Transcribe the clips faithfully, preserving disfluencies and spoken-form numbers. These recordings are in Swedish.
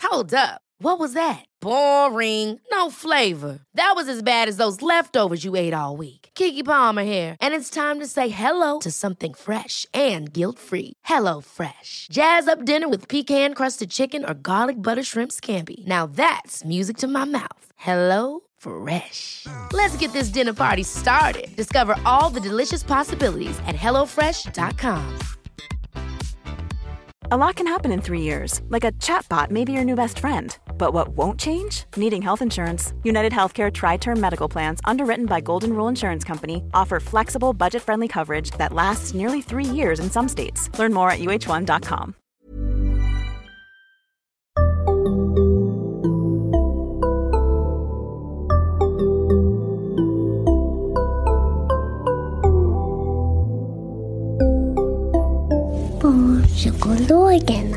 Hold up. What was that? Boring. No flavor. That was as bad as those leftovers you ate all week. Keke Palmer here, and it's time to say hello to something fresh and guilt-free. Hello Fresh. Jazz up dinner with pecan-crusted chicken or garlic butter shrimp scampi. Now that's music to my mouth. Hello Fresh. Let's get this dinner party started. Discover all the delicious possibilities at hello fresh dot com. A lot can happen in three years, like a chatbot may be your new best friend. But what won't change? Needing health insurance. United Healthcare Tri-Term Medical Plans, underwritten by Golden Rule Insurance Company, offer flexible, budget-friendly coverage that lasts nearly three years in some states. Learn more at u h one dot com. Barnpsykologerna.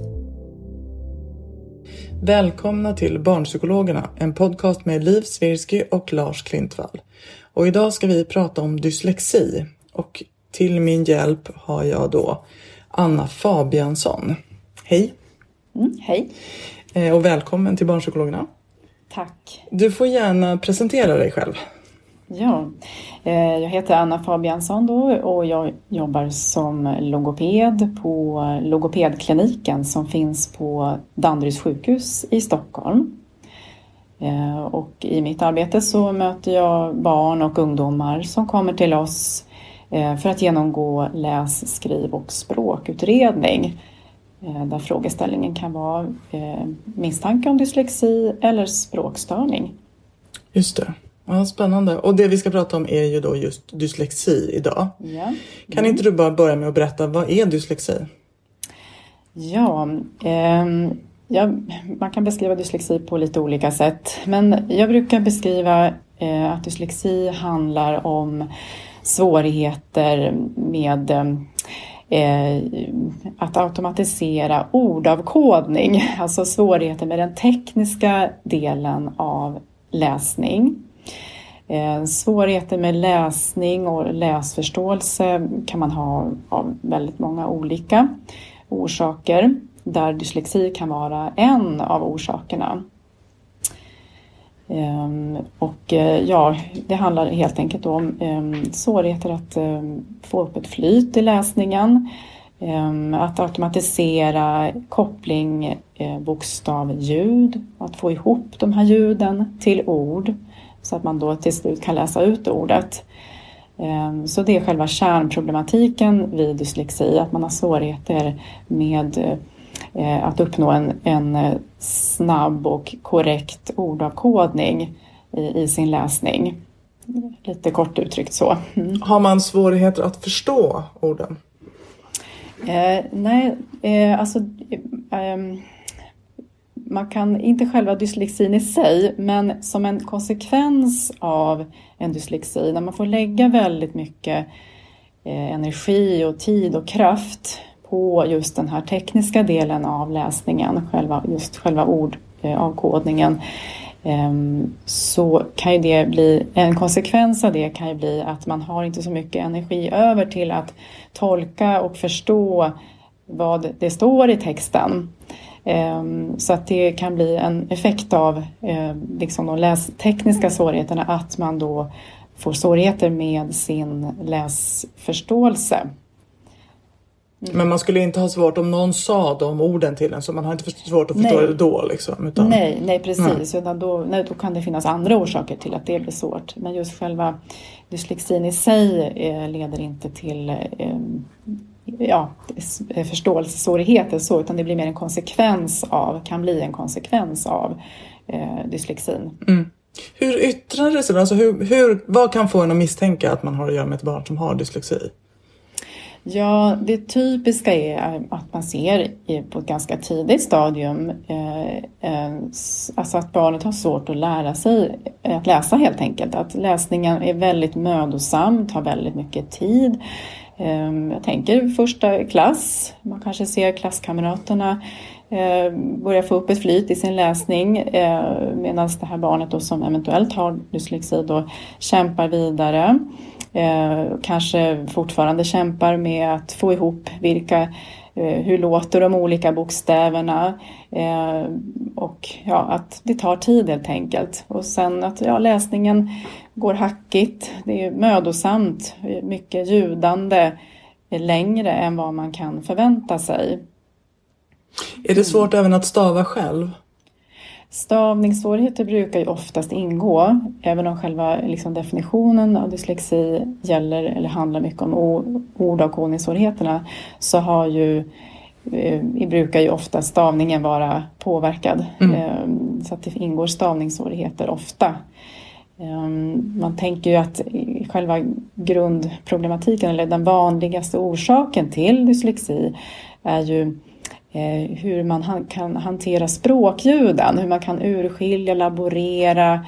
Välkomna till Barnpsykologerna, en podcast med Liv Svirsky och Lars Klintvall. Och idag ska vi prata om dyslexi. Och till min hjälp har jag då Anna Fabiansson. Hej! Mm, hej! Eh, och välkommen till Barnpsykologerna. Tack! Du får gärna presentera dig själv. Ja, eh, jag heter Anna Fabiansson då och jag jobbar som logoped på logopedkliniken som finns på Danderyds sjukhus i Stockholm. Eh, och i mitt arbete så möter jag barn och ungdomar som kommer till oss eh, för att genomgå läs-, skriv- och språkutredning. Eh, där frågeställningen kan vara eh, misstanke om dyslexi eller språkstörning. Just det. Ja, spännande. Och det vi ska prata om är ju då just dyslexi idag. Ja. Mm. Kan inte du bara börja med att berätta, vad är dyslexi? Ja, eh, ja, man kan beskriva dyslexi på lite olika sätt. Men jag brukar beskriva eh, att dyslexi handlar om svårigheter med eh, att automatisera ordavkodning. Alltså svårigheter med den tekniska delen av läsning. Eh, svårigheter med läsning och läsförståelse kan man ha av väldigt många olika orsaker, där dyslexi kan vara en av orsakerna. Eh, och eh, ja, det handlar helt enkelt om eh, svårigheter att eh, få upp ett flyt i läsningen, eh, att automatisera koppling eh, bokstav-ljud, att få ihop de här ljuden till ord så att man då till slut kan läsa ut ordet. Så det är själva kärnproblematiken vid dyslexi, att man har svårigheter med att uppnå en, en snabb och korrekt ordavkodning i, i sin läsning. Lite kort uttryckt så. Mm. Har man svårigheter att förstå orden? Eh, nej, eh, alltså... Eh, Man kan inte själva dyslexin i sig, men som en konsekvens av en dyslexi, när man får lägga väldigt mycket eh, energi och tid och kraft på just den här tekniska delen av läsningen, själva, just själva ordavkodningen, eh, så kan ju det bli, en konsekvens av det kan ju bli att man har inte så mycket energi över till att tolka och förstå vad det står i texten. Så att det kan bli en effekt av liksom de lästekniska svårigheterna, att man då får svårigheter med sin läsförståelse. Mm. Men man skulle inte ha svårt om någon sa de orden till en, så man har inte svårt att förstå nej. Det då liksom. Utan... Nej, nej precis. Nej. Utan då, nej, då kan det finnas andra orsaker till att det blir svårt. Men just själva dyslexin i sig eh, leder inte till... Eh, ja, förståelsesvårigheter så, utan det blir mer en konsekvens av, kan bli en konsekvens av eh, dyslexin. Mm. Hur yttrar det sig? Alltså hur, hur, vad kan få en att misstänka att man har att göra med ett barn som har dyslexi? Ja, det typiska är att man ser på ett ganska tidigt stadium eh, eh, alltså att barnet har svårt att lära sig att läsa helt enkelt. Att läsningen är väldigt mödosam, tar väldigt mycket tid. Jag tänker första klass, man kanske ser klasskamraterna börja få upp ett flyt i sin läsning, medan det här barnet då som eventuellt har dyslexi då kämpar vidare. Kanske fortfarande kämpar med att få ihop vilka hur låter de olika bokstäverna och ja, att det tar tid helt enkelt. Och sen att ja, läsningen går hackigt, det är mödosamt, mycket ljudande, längre än vad man kan förvänta sig. Är det svårt mm. även att stava själv? Stavningssvårigheter brukar ju oftast ingå, även om själva liksom, definitionen av dyslexi gäller eller handlar mycket om ordavkodningssvårigheterna, så har ju, vi brukar ju ofta stavningen vara påverkad. Mm. Så att det ingår stavningssvårigheter ofta. Man tänker ju att själva grundproblematiken eller den vanligaste orsaken till dyslexi är ju hur man kan hantera språkljuden, hur man kan urskilja, laborera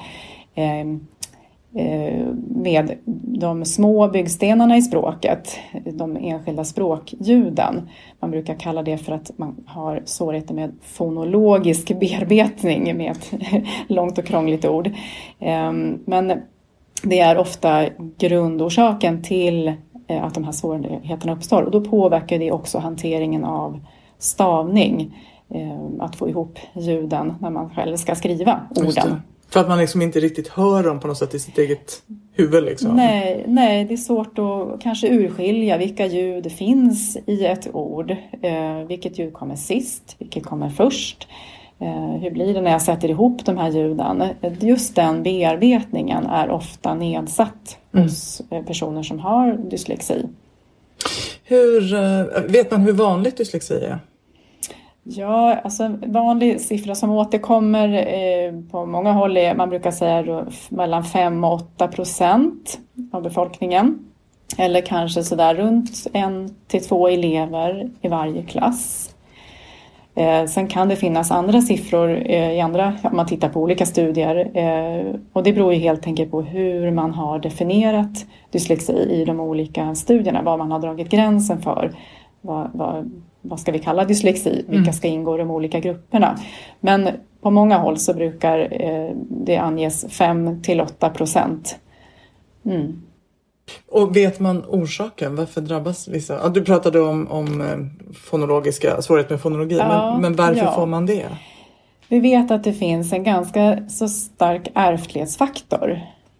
med de små byggstenarna i språket, de enskilda språkljuden. Man brukar kalla det för att man har svårigheter med fonologisk bearbetning, med ett långt och krångligt ord. Men det är ofta grundorsaken till att de här svårigheterna uppstår, och då påverkar det också hanteringen av stavning, att få ihop ljuden när man själv ska skriva orden. För att man liksom inte riktigt hör dem på något sätt i sitt eget huvud liksom. Nej, nej, det är svårt att kanske urskilja vilka ljud finns i ett ord. Eh, vilket ljud kommer sist, vilket kommer först. Eh, hur blir det när jag sätter ihop de här ljuden? Just den bearbetningen är ofta nedsatt mm. hos personer som har dyslexi. Hur, vet man hur vanligt dyslexi är? Ja, alltså vanlig siffra som återkommer eh, på många håll är, man brukar säga mellan fem och åtta procent av befolkningen. Eller kanske sådär runt en till två elever i varje klass. Eh, sen kan det finnas andra siffror eh, i andra, om man tittar på olika studier. Eh, och det beror ju helt enkelt på hur man har definierat dyslexi i de olika studierna. Vad man har dragit gränsen för. Vad, vad, vad ska vi kalla dyslexi? Vilka ska ingå i de olika grupperna? Men på många håll så brukar eh, det anges fem till åtta procent. Mm. Och vet man orsaken? Varför drabbas vissa? Ja, du pratade om, om fonologiska svårigheter med fonologi. Ja, men, men varför ja. får man det? Vi vet att det finns en ganska så stark ärftlighetsfaktor.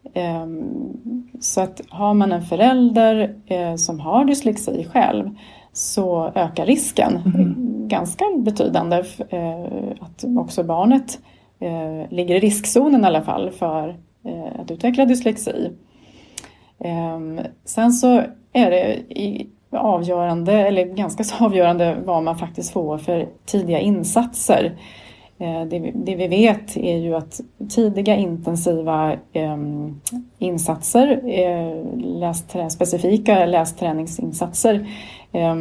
Så att har man en förälder som har dyslexi själv, så ökar risken mm. ganska betydande att också barnet ligger i riskzonen i alla fall för att utveckla dyslexi. Sen så är det avgörande, eller ganska så avgörande, vad man faktiskt får för tidiga insatser. Det vi, det vi vet är ju att tidiga intensiva eh, insatser, eh, lästrä, specifika lästräningsinsatser eh,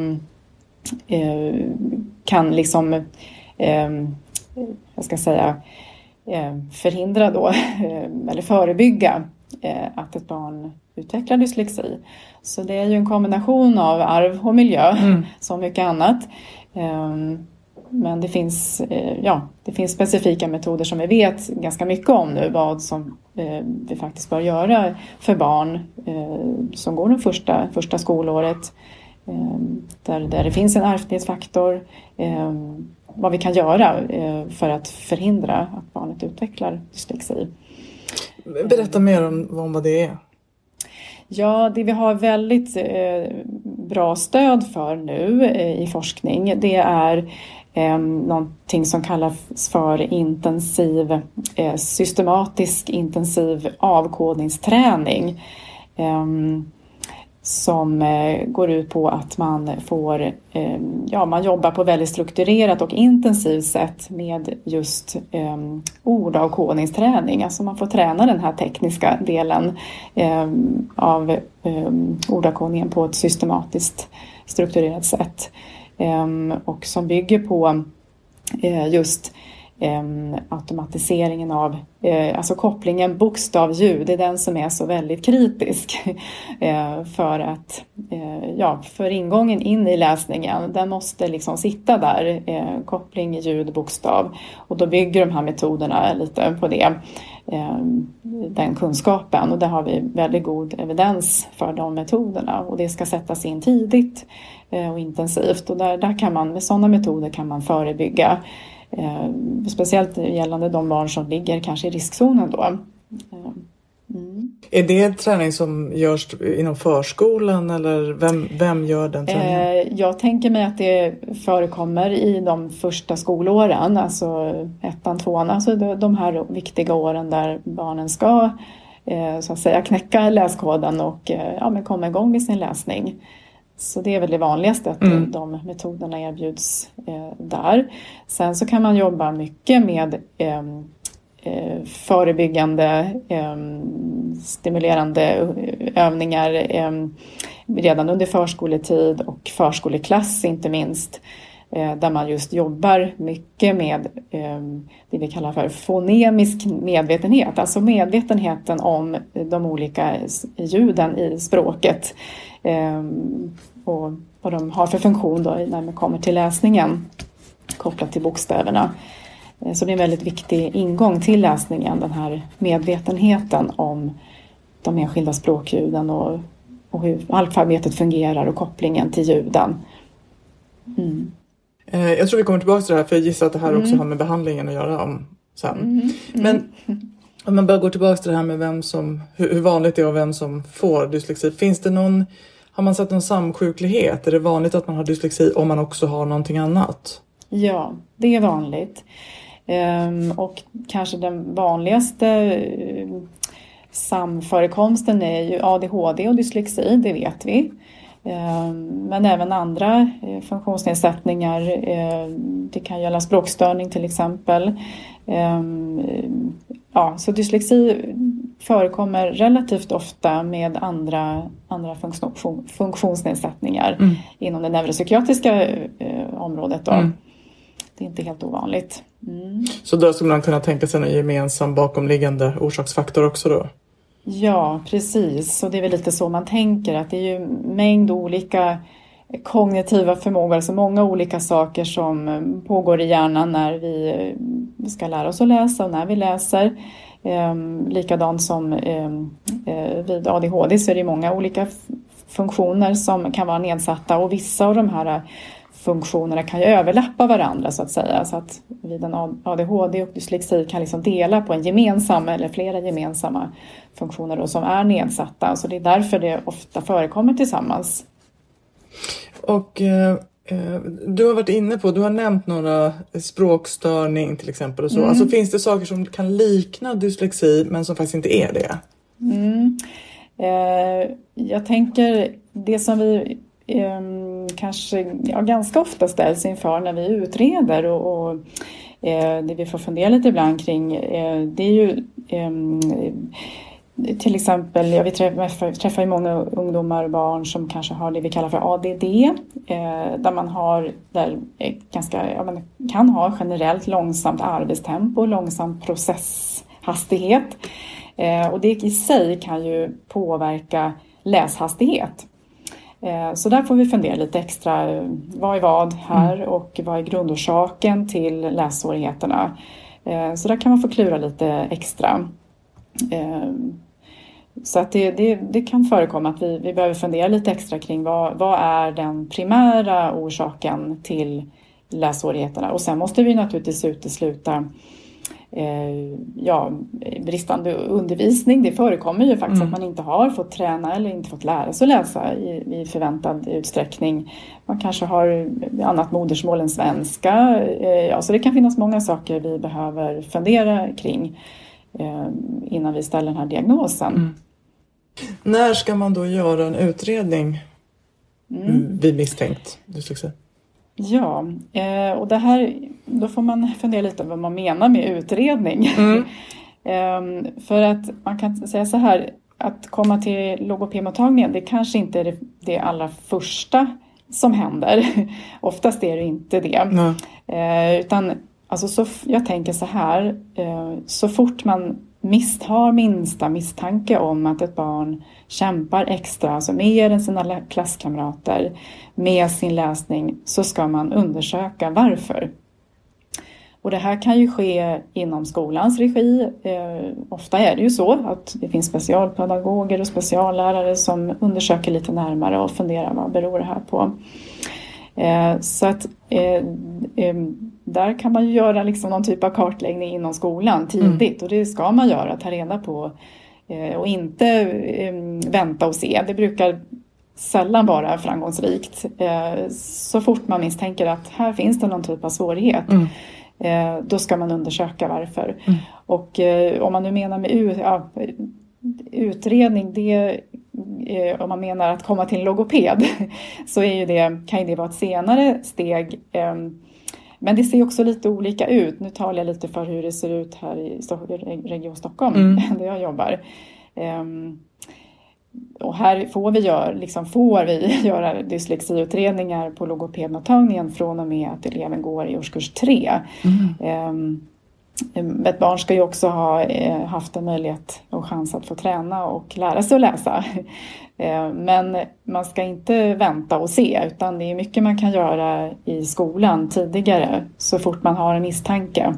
eh, kan liksom, eh, jag ska säga, eh, förhindra då, eh, eller förebygga eh, att ett barn utvecklar dyslexi. Så det är ju en kombination av arv och miljö, mm. som mycket annat. Eh, Men det finns, ja, det finns specifika metoder som vi vet ganska mycket om nu. Vad som eh, vi faktiskt bör göra för barn eh, som går det första, första skolåret. Eh, där, där det finns en ärftlighetsfaktor. Eh, vad vi kan göra eh, för att förhindra att barnet utvecklar dyslexi. Berätta mer om, om vad det är. Ja, det vi har väldigt eh, bra stöd för nu eh, i forskning, det är eh, någonting som kallas för intensiv, eh, systematisk intensiv avkodningsträning. Eh, som eh, går ut på att man får, eh, ja, man jobbar på väldigt strukturerat och intensivt sätt med just eh, ordavkodningsträning. Alltså man får träna den här tekniska delen eh, av eh, ordavkodningen på ett systematiskt strukturerat sätt. Eh, och som bygger på eh, just Um, automatiseringen av, uh, alltså kopplingen bokstav-ljud, det är den som är så väldigt kritisk uh, för att, uh, ja, för ingången in i läsningen, den måste liksom sitta där, uh, koppling, ljud, bokstav, och då bygger de här metoderna lite på det, uh, den kunskapen, och där har vi väldigt god evidens för de metoderna, och det ska sättas in tidigt. och intensivt. Och där, där kan man, med sådana metoder kan man förebygga. Eh, speciellt gällande de barn som ligger kanske i riskzonen då. Mm. Är det träning som görs inom förskolan eller vem, vem gör den träningen? Eh, jag tänker mig att det förekommer i de första skolåren, alltså ettan, tvåan, alltså de, de här viktiga åren där barnen ska eh, så att säga knäcka läskoden och eh, ja, men komma igång med sin läsning. Så det är väl det vanligaste att mm. de metoderna erbjuds eh, där. Sen så kan man jobba mycket med eh, eh, förebyggande, eh, stimulerande övningar eh, redan under förskoletid och förskoleklass inte minst. Eh, där man just jobbar mycket med eh, det vi kallar för fonemisk medvetenhet. Alltså medvetenheten om de olika ljuden i språket. Eh, och vad de har för funktion då när man kommer till läsningen kopplat till bokstäverna. Så det är en väldigt viktig ingång till läsningen, den här medvetenheten om de enskilda språkljuden och, och hur alfabetet fungerar och kopplingen till ljuden. Mm. Jag tror vi kommer tillbaka till det här, för jag gissar att det här också mm. har med behandlingen att göra om sen. Mm. Mm. Men om man bara går tillbaka till det här med vem som, hur vanligt det är och vem som får dyslexi. Finns det någon, har man sett någon samsjuklighet? Är det vanligt att man har dyslexi om man också har någonting annat? Ja, det är vanligt. Um, och kanske den vanligaste uh, samförekomsten är ju A D H D och dyslexi, det vet vi. Um, men även andra uh, funktionsnedsättningar, uh, det kan gälla språkstörning till exempel. Um, ja, så dyslexi förekommer relativt ofta med andra, andra funktion, funktionsnedsättningar mm. inom det neuropsykiatriska uh, området då. Mm. Det är inte helt ovanligt. Mm. Så då skulle man kunna tänka sig en gemensam bakomliggande orsaksfaktor också då? Ja, precis. Och det är väl lite så man tänker. Att det är ju mängd olika kognitiva förmågor. Alltså många olika saker som pågår i hjärnan när vi ska lära oss att läsa och när vi läser. Ehm, likadant som ehm, vid A D H D så är det många olika funktioner som kan vara nedsatta. Och vissa av de här funktionerna kan ju överlappa varandra så att säga. Så att vid en A D H D och dyslexi kan liksom dela på en gemensam eller flera gemensamma funktioner då som är nedsatta. Så det är därför det ofta förekommer tillsammans. Och eh, du har varit inne på, du har nämnt några språkstörning till exempel och så. Mm. Alltså finns det saker som kan likna dyslexi men som faktiskt inte är det? Mm. Eh, jag tänker det som vi Um, kanske ja, ganska ofta ställs inför när vi utreder och, och eh, det vi får fundera lite ibland kring eh, det är ju eh, till exempel, ja, vi träffar, träffar ju många ungdomar och barn som kanske har det vi kallar för A D D eh, där man har där ganska, ja, man kan ha generellt långsamt arbetstempo, långsam processhastighet eh, och det i sig kan ju påverka läshastighet. Så där får vi fundera lite extra, vad är vad här och vad är grundorsaken till lässvårigheterna. Så där kan man få klura lite extra. Så att det, det, det kan förekomma att vi, vi behöver fundera lite extra kring vad, vad är den primära orsaken till lässvårigheterna. Och sen måste vi naturligtvis utesluta Eh, ja, bristande undervisning. Det förekommer ju faktiskt mm. att man inte har fått träna eller inte fått lära sig läsa i, i förväntad utsträckning. Man kanske har annat modersmål än svenska. Eh, ja, så det kan finnas många saker vi behöver fundera kring eh, innan vi ställer den här diagnosen. Mm. När ska man då göra en utredning mm. vid misstänkt dyslexi? Ja, och det här, då får man fundera lite vad man menar med utredning. Mm. För att man kan säga så här, att komma till logopedmottagningen, det kanske inte är det, det allra första som händer. Oftast är det inte det. Mm. Utan, alltså, så, jag tänker så här, så fort man Mist har minsta misstanke om att ett barn kämpar extra, alltså mer än sina klasskamrater med sin läsning, så ska man undersöka varför. Och det här kan ju ske inom skolans regi. Eh, ofta är det ju så att det finns specialpedagoger och speciallärare som undersöker lite närmare och funderar vad beror det här på. Eh, så att eh, eh, där kan man ju göra liksom någon typ av kartläggning inom skolan tidigt. Mm. Och det ska man göra, ta reda på. Eh, och inte eh, vänta och se. Det brukar sällan vara framgångsrikt. Eh, så fort man misstänker att här finns det någon typ av svårighet. Mm. Eh, då ska man undersöka varför. Mm. Och eh, om man nu menar med ut, ja, utredning, det, eh, om man menar att komma till en logoped, så är ju det, kan ju det vara ett senare steg. Eh, men det ser också lite olika ut. Nu talar jag lite för hur det ser ut här i Region Stockholm, mm. där jag jobbar. Eh, och här får vi, gör, liksom får vi göra dyslexiutredningar på logopedmottagningen från och med att eleven går i årskurs tre. Mm. Um, ett barn ska ju också ha eh, haft en möjlighet och chans att få träna och lära sig att läsa. uh, men man ska inte vänta och se, utan det är mycket man kan göra i skolan tidigare så fort man har en misstanke.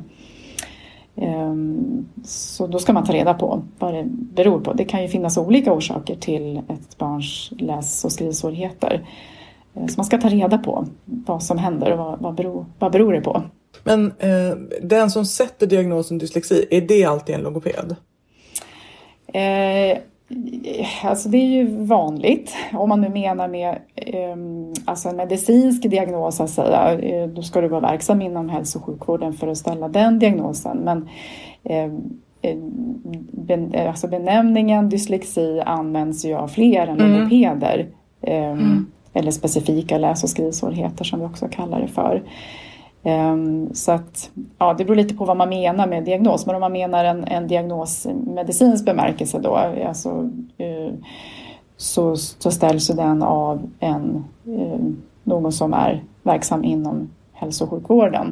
Så då ska man ta reda på vad det beror på. Det kan ju finnas olika orsaker till ett barns läs- och skrivsvårigheter. Så man ska ta reda på vad som händer och vad, vad, beror, vad beror det på. Men eh, den som sätter diagnosen dyslexi, är det alltid en logoped? Eh, alltså det är ju vanligt. Om man nu menar med eh, alltså en medicinsk diagnos, att säga, eh, då ska du vara verksam inom hälso- och sjukvården för att ställa den diagnosen. Men eh, ben, alltså benämningen dyslexi används ju av fler än mm. logopeder. Eh, mm. Eller specifika läs- och skrivsvårigheter som vi också kallar det för. Um, så att, ja, det beror lite på vad man menar med diagnos. Men om man menar en, en diagnos medicinsk bemärkelse då, alltså, uh, så, så ställs den av en, uh, någon som är verksam inom hälso- och sjukvården.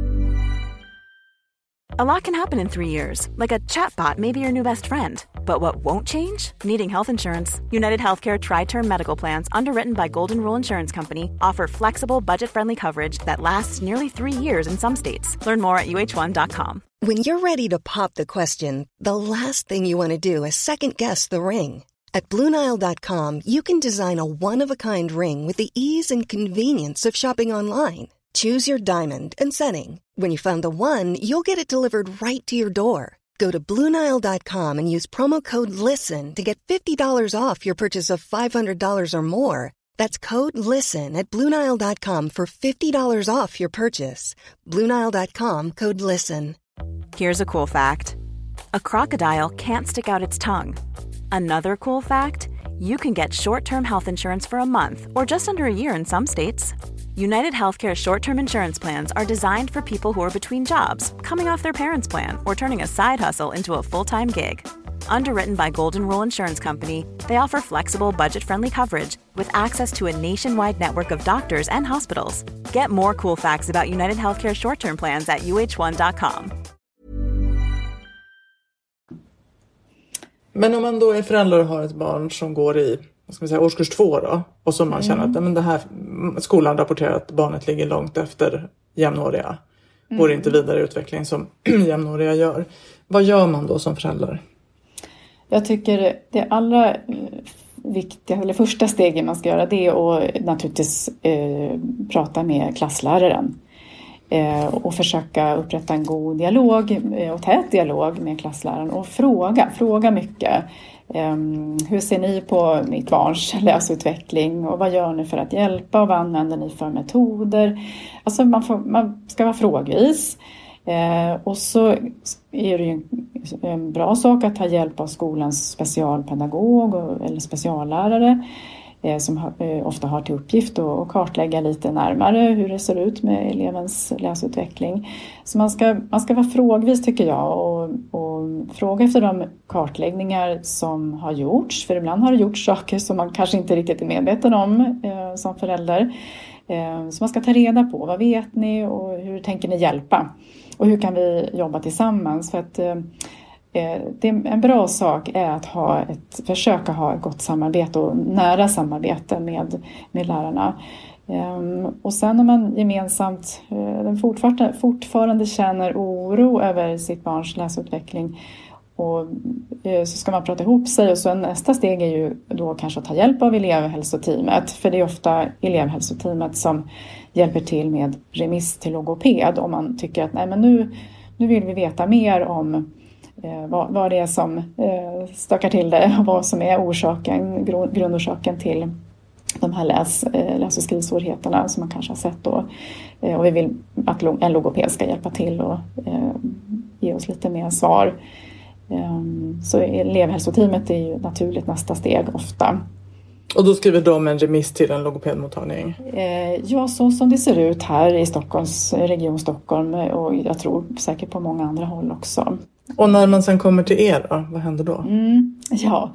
A lot can happen in three years, like a chatbot may be your new best friend. But what won't change? Needing health insurance. United Healthcare Tri-Term Medical Plans, underwritten by Golden Rule Insurance Company, offer flexible, budget-friendly coverage that lasts nearly three years in some states. Learn more at U H one dot com. When you're ready to pop the question, the last thing you want to do is second-guess the ring. At Blue Nile dot com, you can design a one-of-a-kind ring with the ease and convenience of shopping online. Choose your diamond and setting. When you find the one, you'll get it delivered right to your door. Go to Blue Nile dot com and use promo code LISTEN to get fifty dollars off your purchase of five hundred dollars or more. That's code LISTEN at Blue Nile dot com for fifty dollars off your purchase. Blue Nile dot com, code LISTEN. Here's a cool fact. A crocodile can't stick out its tongue. Another cool fact, you can get short-term health insurance for a month or just under a year in some states. United Healthcare short-term insurance plans are designed for people who are between jobs, coming off their parents' plan, or turning a side hustle into a full-time gig. Underwritten by Golden Rule Insurance Company, they offer flexible, budget-friendly coverage with access to a nationwide network of doctors and hospitals. Get more cool facts about United Healthcare short-term plans at U H one dot com. Men om man då är förälder och har ett barn som går i, vad ska man säga, årskurs två då, och som man mm. känner att men det här, skolan rapporterar att barnet ligger långt efter jämnåriga, mm. går inte vidare i utveckling som jämnåriga gör. Vad gör man då som förälder? Jag tycker det allra viktiga, eller första steget man ska göra, det är att naturligtvis eh, prata med klassläraren. Eh, och försöka upprätta en god dialog eh, och tät dialog med klassläraren och fråga, fråga mycket. Eh, hur ser ni på mitt barns läsutveckling och vad gör ni för att hjälpa och vad använder ni för metoder? Alltså man, får, man ska vara frågvis. Eh, och så är det ju en bra sak att ta hjälp av skolans specialpedagog och, eller speciallärare eh, som har, eh, ofta har till uppgift att, att kartlägga lite närmare hur det ser ut med elevens läsutveckling. Så man ska, man ska vara frågvis, tycker jag, och, och fråga efter de kartläggningar som har gjorts. För ibland har det gjorts saker som man kanske inte riktigt är medveten om eh, som förälder. Eh, så man ska ta reda på, vad vet ni och hur tänker ni hjälpa? Och hur kan vi jobba tillsammans? För att eh, det är en bra sak är att ha ett, försöka ha ett gott samarbete och nära samarbete med, med lärarna. Eh, och sen om man gemensamt eh, fortfarande, fortfarande känner oro över sitt barns läsutveckling och så ska man prata ihop sig och så nästa steg är ju då kanske att ta hjälp av elevhälsoteamet. För det är ofta elevhälsoteamet som hjälper till med remiss till logoped om man tycker att nej, men nu, nu vill vi veta mer om eh, vad, vad det är som eh, stökar till det och vad som är orsaken, grund, grundorsaken till de här läs, eh, läs- och skrivsvårigheterna som man kanske har sett då. Eh, och vi vill att en logoped ska hjälpa till och eh, ge oss lite mer svar. Så elevhälsoteamet är ju naturligt nästa steg ofta. Och då skriver de en remiss till en logopedmottagning? Ja, så som det ser ut här i Stockholms, Region Stockholm och jag tror säkert på många andra håll också. Och när man sen kommer till er då, vad händer då? Mm, ja,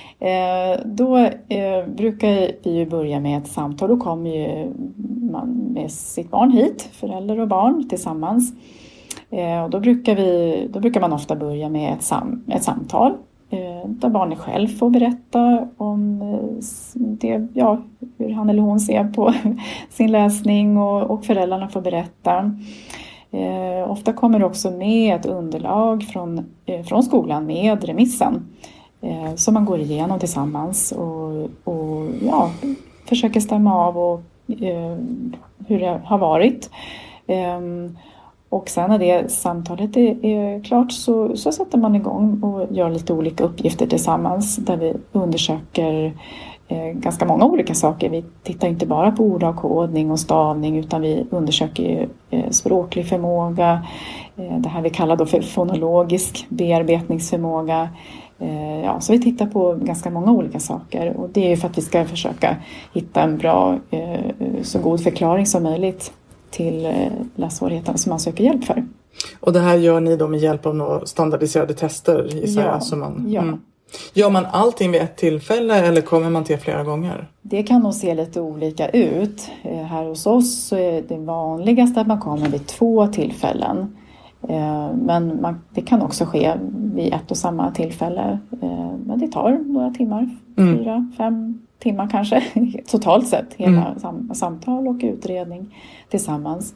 då brukar vi ju börja med ett samtal. Då kommer ju man med sitt barn hit, föräldrar och barn tillsammans. Eh, och då, brukar vi, då brukar man ofta börja med ett, sam, ett samtal eh, där barnet själv får berätta om eh, det, ja, hur han eller hon ser på sin läsning och, och föräldrarna får berätta. Eh, ofta kommer det också med ett underlag från, eh, från skolan med remissen eh, som man går igenom tillsammans och, och ja, försöker stämma av och, eh, hur det har varit. Eh, Och sen när det samtalet är, är klart så, så sätter man igång och gör lite olika uppgifter tillsammans. Där vi undersöker eh, ganska många olika saker. Vi tittar inte bara på ordavkodning och stavning utan vi undersöker eh, språklig förmåga. Eh, det här vi kallar då för fonologisk bearbetningsförmåga. Eh, ja, så vi tittar på ganska många olika saker. Och det är ju för att vi ska försöka hitta en bra, eh, så god förklaring som möjligt till lässvårigheterna som man söker hjälp för. Och det här gör ni då med hjälp av några standardiserade tester? Gissar ja, jag, som man, ja. Mm. Gör man allting vid ett tillfälle eller kommer man till flera gånger? Det kan nog se lite olika ut. Här hos oss så är det vanligaste att man kommer vid två tillfällen. Men man, det kan också ske vid ett och samma tillfälle. Men det tar några timmar, mm. fyra, fem timmar kanske. Totalt sett, hela mm. sam, samtal och utredning tillsammans.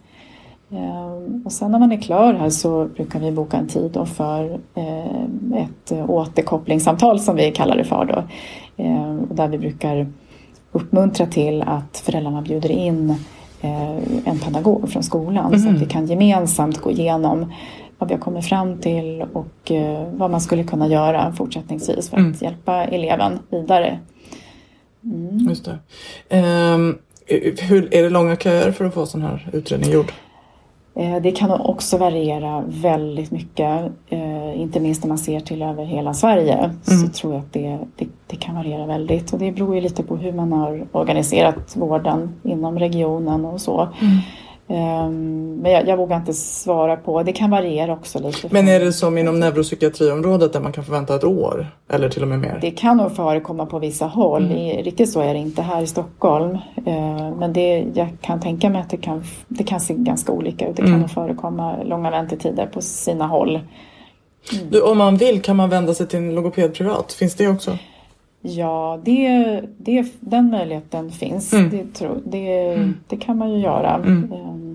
Och sen när man är klar här så brukar vi boka en tid då för ett återkopplingssamtal som vi kallar det för då. Där vi brukar uppmuntra till att föräldrarna bjuder in en pedagog från skolan mm. så att vi kan gemensamt gå igenom vad vi har kommit fram till och vad man skulle kunna göra fortsättningsvis för att mm. hjälpa eleven vidare. Mm. Just det. Um, hur, är det långa köer för att få sån här utredning gjord? Det kan också variera väldigt mycket, inte minst när man ser till över hela Sverige mm. så tror jag att det, det, det kan variera väldigt. Och det beror ju lite på hur man har organiserat vården inom regionen och så. Mm. Men jag, jag vågar inte svara på, det kan variera också lite. Men är det som inom neuropsykiatriområdet där man kan förvänta ett år eller till och med mer? Det kan nog förekomma på vissa håll, mm. riktigt så är det inte här i Stockholm. Men det, jag kan tänka mig att det kan, det kan se ganska olika ut, det kan mm. nog förekomma långa väntetider på sina håll. Mm. Du, om man vill kan man vända sig till en logoped privat, finns det också? Ja, det, det, den möjligheten finns. Mm. Det, tror, det, mm. det kan man ju göra. Mm.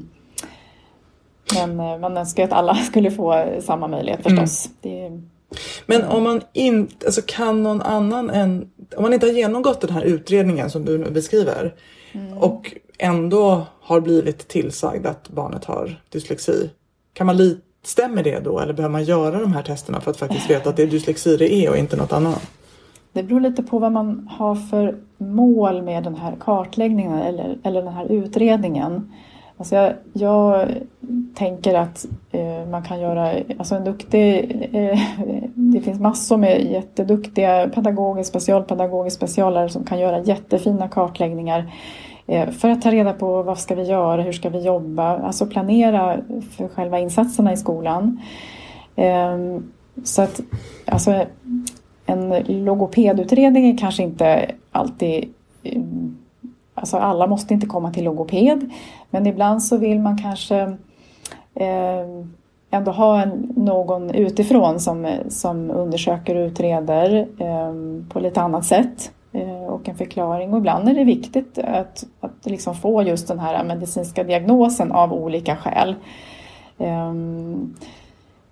Men man önskar att alla skulle få samma möjlighet förstås. Mm. Det, Men om man inte, alltså kan någon annan än, om man inte har genomgått den här utredningen som du nu beskriver mm. och ändå har blivit tillsagd att barnet har dyslexi, kan man li, stämmer det då eller behöver man göra de här testerna för att faktiskt veta att det är dyslexi det är och inte något annat? Det beror lite på vad man har för mål med den här kartläggningen eller, eller den här utredningen. Alltså jag, jag tänker att eh, man kan göra, alltså en duktig, eh, det finns massor med jätteduktiga pedagoger, specialpedagoger, specialare som kan göra jättefina kartläggningar eh, för att ta reda på vad ska vi göra, hur ska vi jobba, alltså planera för själva insatserna i skolan. Eh, så att, alltså en logopedutredning är kanske inte alltid, alltså alla måste inte komma till logoped, men ibland så vill man kanske eh, ändå ha en, någon utifrån som, som undersöker och utreder eh, på lite annat sätt eh, och en förklaring. Och ibland är det viktigt att, att liksom få just den här medicinska diagnosen av olika skäl. Eh,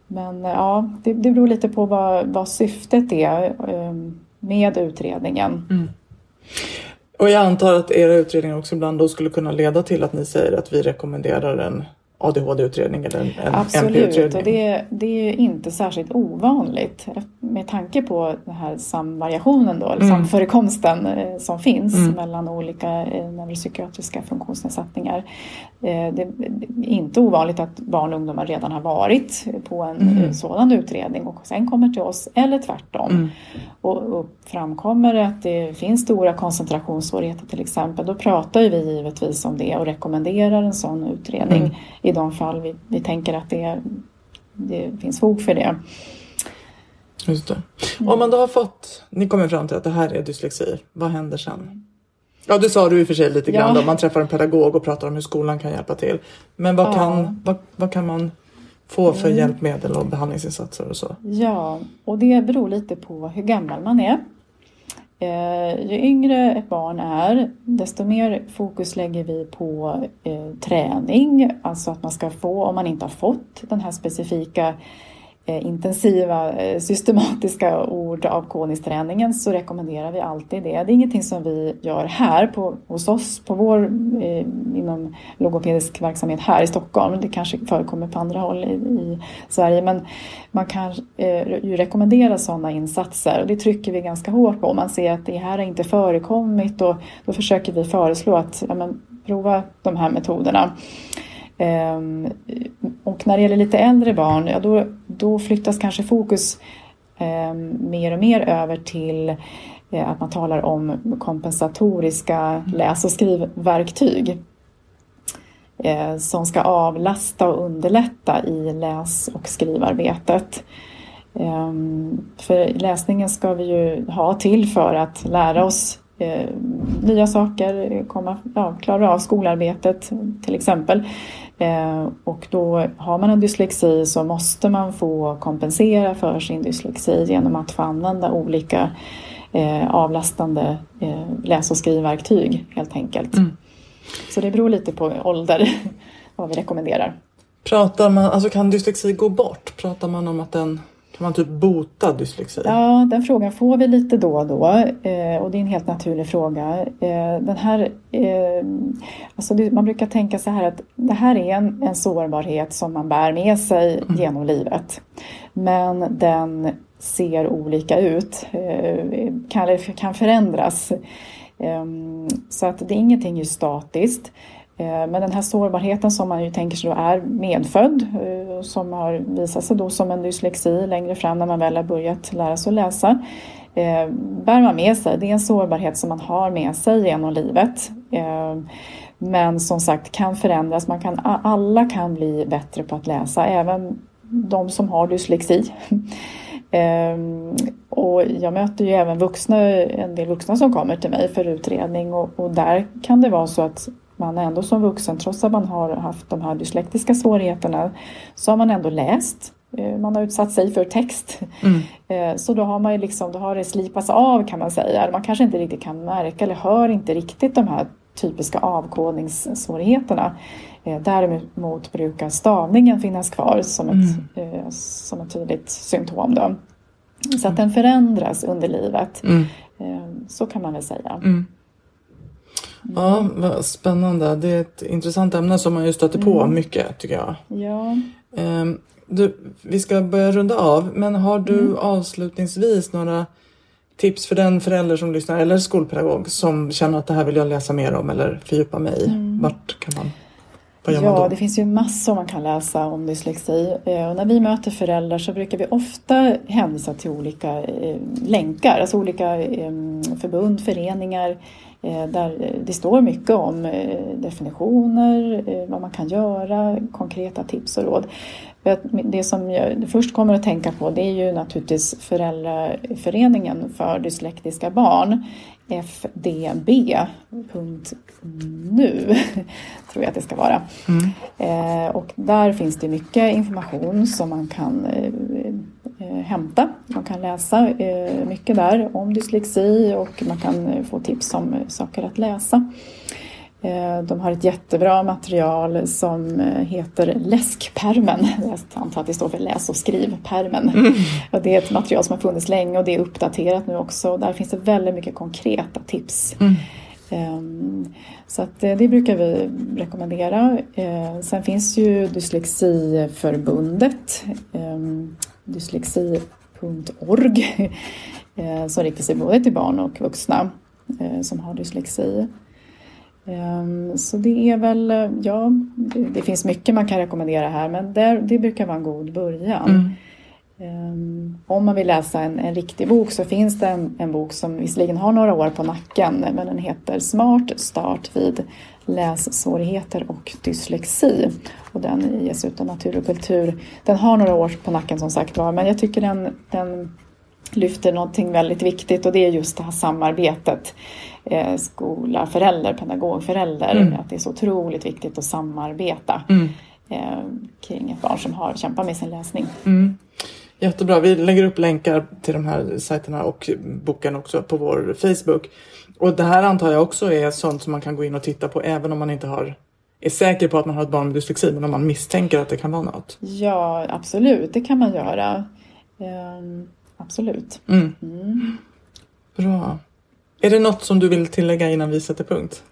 Men ja, det, det beror lite på vad, vad syftet är med utredningen. Mm. Och jag antar att era utredningar också ibland då skulle kunna leda till att ni säger att vi rekommenderar en A D H D-utredning eller en Absolut, M P-utredning. Och det, det är ju inte särskilt ovanligt med tanke på den här samvariationen då, eller mm. samförekomsten eh, som finns mm. mellan olika eh, neuropsykiatriska funktionsnedsättningar. Eh, det är inte ovanligt att barn och ungdomar redan har varit på en mm. sådan utredning och sen kommer till oss, eller tvärtom. Mm. Och, och framkommer det att det finns stora koncentrationssvårigheter till exempel, då pratar ju vi givetvis om det och rekommenderar en sån utredning mm. i de fall vi, vi tänker att det, det finns fog för det. Just det. Mm. Om man då har fått, ni kommer fram till att det här är dyslexi, vad händer sen? Ja, det sa du i och för sig lite grann ja. Då. Man träffar en pedagog och pratar om hur skolan kan hjälpa till. Men vad, ja. kan, vad, vad kan man få för mm. hjälpmedel och behandlingsinsatser och så? Ja, och det beror lite på hur gammal man är. Eh, ju yngre ett barn är, desto mer fokus lägger vi på eh, träning. Alltså att man ska få, om man inte har fått den här specifika eh, intensiva, eh, systematiska ordavkodningsträningen, så rekommenderar vi alltid det. Det är ingenting som vi gör här på, hos oss på vår, eh, inom logopedisk verksamhet här i Stockholm. Det kanske förekommer på andra håll i, i Sverige, men man kan eh, ju rekommendera sådana insatser och det trycker vi ganska hårt på. Om man ser att det här har inte förekommit, och då försöker vi föreslå att ja, men, prova de här metoderna. Um, och när det gäller lite äldre barn, ja, då, då flyttas kanske fokus um, mer och mer över till uh, att man talar om kompensatoriska läs- och skrivverktyg uh, som ska avlasta och underlätta i läs- och skrivarbetet. Um, för läsningen ska vi ju ha till för att lära oss uh, nya saker, komma, ja, klara av skolarbetet till exempel. Eh, och då har man en dyslexi så måste man få kompensera för sin dyslexi genom att få använda olika eh, avlastande eh, läs- och skrivverktyg helt enkelt. Mm. Så det beror lite på ålder vad vi rekommenderar. Pratar man, alltså kan dyslexi gå bort? Pratar man om att den, kan man typ bota dyslexi? Ja, den frågan får vi lite då och då. Eh, och det är en helt naturlig fråga. Eh, den här, eh, alltså det, man brukar tänka så här att det här är en, en sårbarhet som man bär med sig mm. genom livet. Men den ser olika ut. Eh, kan, kan förändras. Eh, så att det är ingenting just statiskt. Men den här sårbarheten som man ju tänker sig då är medfödd, som har visat sig då som en dyslexi längre fram när man väl har börjat lära sig att läsa, bär man med sig. Det är en sårbarhet som man har med sig genom livet. Men som sagt kan förändras. Man kan, alla kan bli bättre på att läsa, även de som har dyslexi. Och jag möter ju även vuxna, en del vuxna som kommer till mig för utredning, och, och där kan det vara så att man ändå som vuxen, trots att man har haft de här dyslektiska svårigheterna, så har man ändå läst. Man har utsatt sig för text. Mm. Så då har man ju liksom, då har det slipats av kan man säga. Man kanske inte riktigt kan märka eller hör inte riktigt de här typiska avkodningssvårigheterna. Däremot brukar stavningen finnas kvar som ett, mm. som ett tydligt symptom då. Så att den förändras under livet. Mm. Så kan man väl säga. Mm. Ja, vad spännande. Det är ett intressant ämne som man ju stöter på mm. mycket, tycker jag. Ja. Du, vi ska börja runda av, men har du mm. avslutningsvis några tips för den förälder som lyssnar, eller skolpedagog som känner att det här vill jag läsa mer om eller fördjupa mig i? Mm. Vart kan man, vad gör ja, man då? Det finns ju massor man kan läsa om dyslexi. Och när vi möter föräldrar så brukar vi ofta hänvisa till olika eh, länkar, alltså olika eh, förbund, föreningar, där det står mycket om definitioner, vad man kan göra, konkreta tips och råd. Det som jag först kommer att tänka på, det är ju naturligtvis Föräldraföreningen för dyslektiska barn, f d b punkt n u tror jag att det ska vara. Mm. Och där finns det mycket information som man kan hämta. Man kan läsa mycket där om dyslexi och man kan få tips om saker att läsa. De har ett jättebra material som heter läskpermen. Jag antar att det står för läs- och skrivpermen. Mm. Och det är ett material som har funnits länge och det är uppdaterat nu också. Där finns det väldigt mycket konkreta tips. Mm. Så att det brukar vi rekommendera. Sen finns ju Dyslexiförbundet, dyslexi punkt org, som riktar sig både till barn och vuxna som har dyslexi. Så det är väl, ja, det, det finns mycket man kan rekommendera här, men där, det brukar vara en god början. Mm. Um, om man vill läsa en, en riktig bok så finns det en, en bok som visserligen har några år på nacken, men den heter Smart start vid lässvårigheter och dyslexi. Och den ges ut av Natur och kultur. Den har några år på nacken som sagt var, men jag tycker den, den lyfter någonting väldigt viktigt och det är just det här samarbetet. Eh, skola, förälder, pedagog, förälder. Mm. Att det är så otroligt viktigt att samarbeta mm. eh, kring ett barn som har kämpat med sin läsning. Mm. Jättebra. Vi lägger upp länkar till de här sajterna och boken också på vår Facebook. Och det här antar jag också är sånt som man kan gå in och titta på även om man inte har, är säker på att man har ett barn med dyslexi, men om man misstänker att det kan vara något. Ja, absolut. Det kan man göra. Um, absolut. Mm. Mm. Bra. Är det något som du vill tillägga innan vi sätter punkt?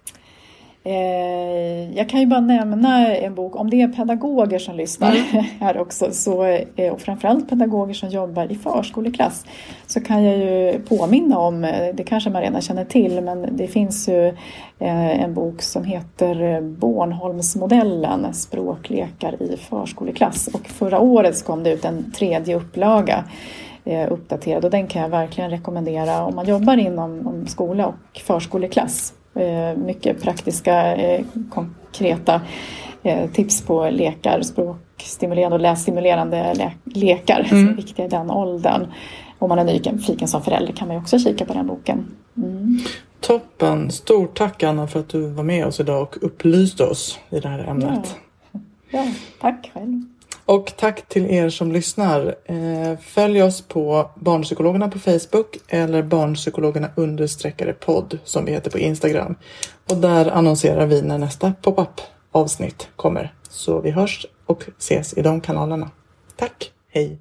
Eh, jag kan ju bara nämna en bok, om det är pedagoger som lyssnar mm. här också, så, eh, och framförallt pedagoger som jobbar i förskoleklass, så kan jag ju påminna om, det kanske man redan känner till, men det finns ju eh, en bok som heter Bornholmsmodellen, språklekar i förskoleklass, och förra året kom det ut en tredje upplaga uppdaterad, och den kan jag verkligen rekommendera om man jobbar inom om skola och förskoleklass. Mycket praktiska, konkreta tips på lekar, språkstimulerande och lässtimulerande le- lekar mm. som är viktiga i den åldern. Om man är nyfiken som förälder kan man ju också kika på den boken. Mm. Toppen! Stort tack Anna för att du var med oss idag och upplyste oss i det här ämnet. Ja, ja tack själv. Och tack till er som lyssnar. Följ oss på Barnpsykologerna på Facebook eller Barnpsykologerna understreckare podd som vi heter på Instagram. Och där annonserar vi när nästa pop-up avsnitt kommer. Så vi hörs och ses i de kanalerna. Tack, hej!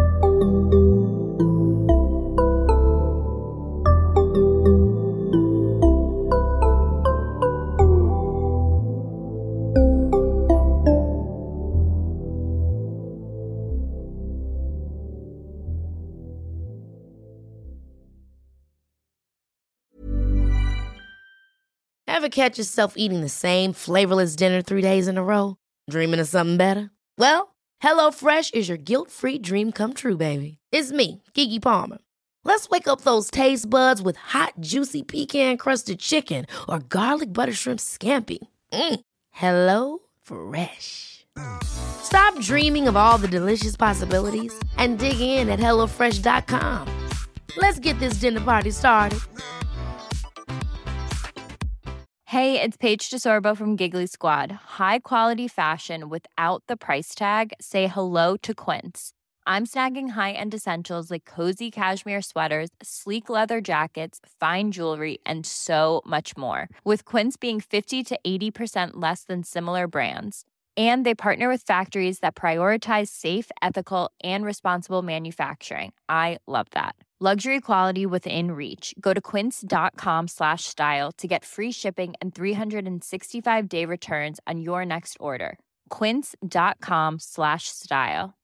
Ever catch yourself eating the same flavorless dinner three days in a row? Dreaming of something better? Well, HelloFresh is your guilt-free dream come true, baby. It's me, Keke Palmer. Let's wake up those taste buds with hot, juicy pecan-crusted chicken or garlic butter shrimp scampi. Mm. Hello Fresh. Stop dreaming of all the delicious possibilities and dig in at hello fresh dot com. Let's get this dinner party started. Hey, it's Paige DeSorbo from Giggly Squad. High quality fashion without the price tag. Say hello to Quince. I'm snagging high-end essentials like cozy cashmere sweaters, sleek leather jackets, fine jewelry, and so much more. With Quince being fifty to eighty percent less than similar brands. And they partner with factories that prioritize safe, ethical, and responsible manufacturing. I love that. Luxury quality within reach. Go to quince.com slash style to get free shipping and three sixty-five day returns on your next order. Quince.com slash style.